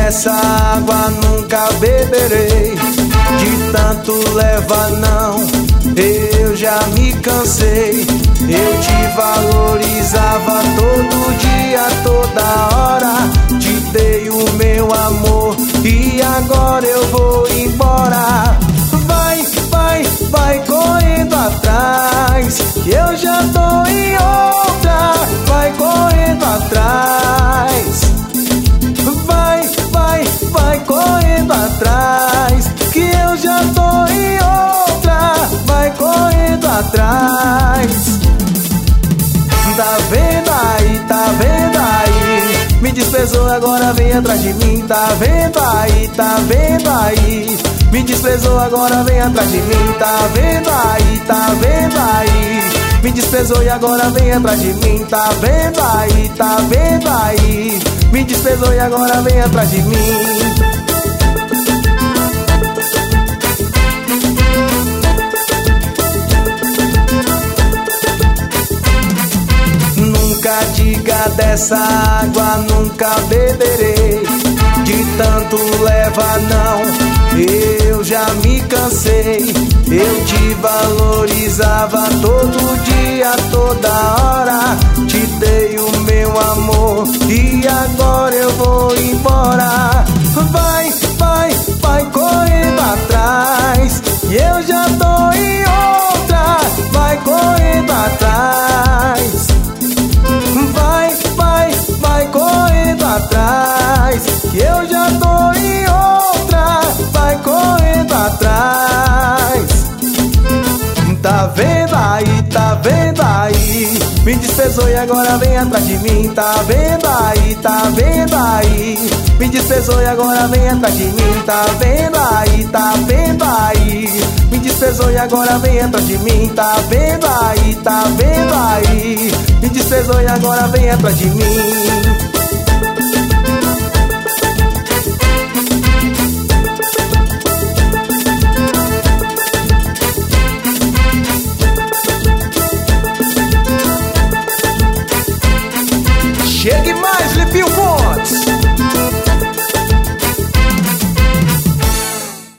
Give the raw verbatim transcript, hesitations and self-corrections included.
dessa água nunca beberei. De tanto leva não, eu já me cansei. Eu te valorizava todo dia, toda hora. Te dei o meu amor e agora eu vou embora. Vai, vai, vai correndo atrás, que eu já tô em outra. Vai correndo atrás. Vai, vai, vai correndo atrás, que eu já tô em outra. Vai correndo atrás. Tá vendo aí, tá vendo aí? Me desprezou, agora vem atrás de mim. Tá vendo aí, tá vendo aí? Me desprezou, agora vem atrás de mim. Tá vendo aí, tá vendo aí? Me desprezou e agora vem atrás de mim. Tá vendo aí, tá vendo aí? Me desprezou e agora vem atrás de mim. Nunca diga dessa água, nunca beberei. De tanto leva não, eu já me cansei. Eu te valorizava todo dia, toda hora. Te dei o meu amor e agora eu vou embora. Vai, vai, vai correndo atrás, e eu já tô em outra. Vai correndo atrás. Vai, vai, vai correndo atrás, que eu já tô em outra. Vai correndo atrás. Tá vendo aí, tá vendo aí? Me desprezou e agora vem atrás de mim. Tá vendo aí, tá vendo aí? Me desprezou e agora vem atrás de mim. Tá vendo aí, tá vendo aí? Me desprezou e agora vem atrás de mim. Tá vendo aí, tá vendo aí? Me desprezou e agora vem atrás de mim.